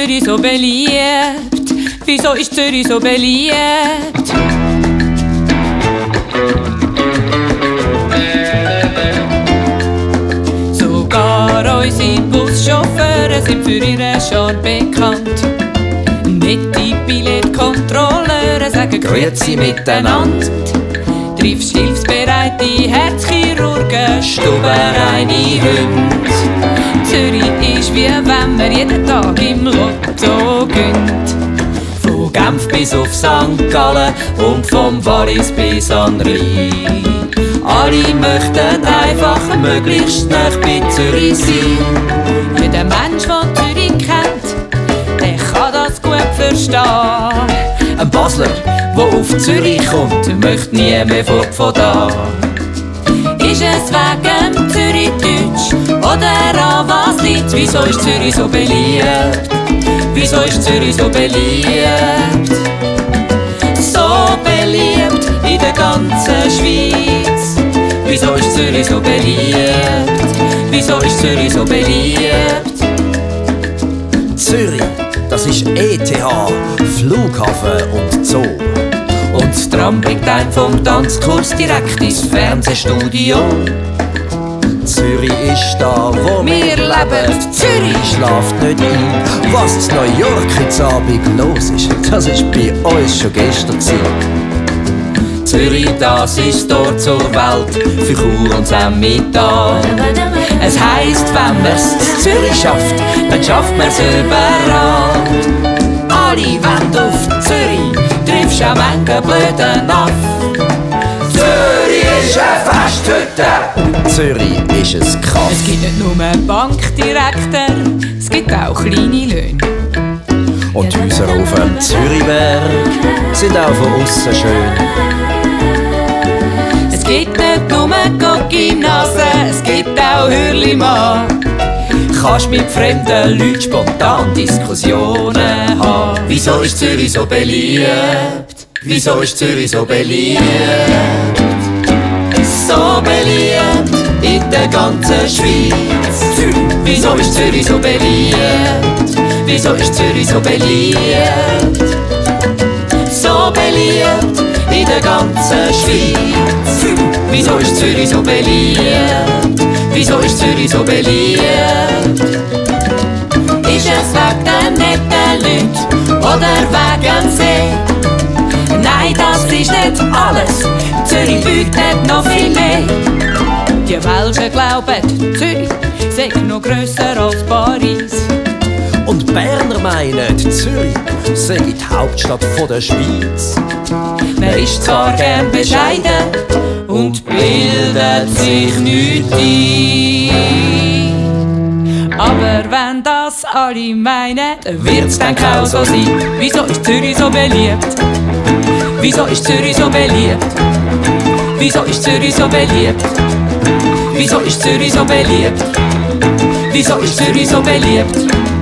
Zürich so beliebt? Wieso ist Zürich so beliebt? Sogar unsere Buschauffeure sind für ihren Charme bekannt. Nette Billetkontrolleure sagen Grüezi miteinander. Triffst hilfsbereite Herzchirurgen, stubenreine Hunde. Zürich ist wie wenn man jeden Tag im Lotto gönnt. Von Genf bis auf St. Gallen und vom Wallis bis an Rhein. Alle möchten einfach möglichst nah bei Zürich sein. Jeder Mensch, der Zürich kennt, der kann das gut verstehen. Ein Basler, der auf Zürich kommt, möchte nie mehr fort von da. Ist es wegen Zürichdeutsch oder an was liegt? Wieso ist Zürich so beliebt? Wieso ist Zürich so beliebt? So beliebt in der ganzen Schweiz. Wieso ist Zürich so beliebt? Wieso ist Zürich so beliebt? Zürich, das ist ETH, Flughafen und Zoo. Und das Tram bringt einen vom Tanzkurs direkt ins Fernsehstudio. Zürich ist da, wo wir leben. Zürich schlaft nicht ein. Was in New York jetzt Abend los ist, das ist bei uns schon gestern gewesen. Zürich, das ist Tor zur Welt, für Chur und Emmental. Es heisst, wenn man's in Zürich schafft, dann schafft man's überall. Alle wollen auf Zürich, triffst auch manchen blöden Aff. Zürich ist eine Festhütte. Zürich ist ein Kaff. Es gibt nicht nur Bankdirektor, es gibt auch kleine Löhne. Und die Häuser auf dem Zürichberg sind auch von aussen schön. Es gibt nicht nur Gymnasien, es gibt auch Hürlimann. Kannst mit fremden Leuten spontan Diskussionen haben. Wieso ist Zürich so beliebt? Wieso ist Zürich so beliebt? So beliebt in der ganzen Schweiz. Wieso ist Zürich so beliebt? Wieso ist Zürich so beliebt? So beliebt in der ganzen Schweiz. Wieso ist Zürich so beliebt? Wieso ist Zürich so beliebt? Ist es wegen den netten Leuten oder wegen See? Nein, das ist nicht alles. Zürich bietet noch viel mehr. Die Welschen glauben, Zürich sei noch grösser als Paris. Und Berner meinen, Zürich sei die Hauptstadt der Schweiz. Man ist zwar gern bescheiden und bildet sich nicht ein. Aber wenn das alle meinen, wird's dann auch so sein. Wieso ist Zürich so beliebt? Wieso ist Zürich so beliebt? Wieso ist Zürich so beliebt? Wieso ist Zürich so beliebt? Wieso ist Zürich so beliebt?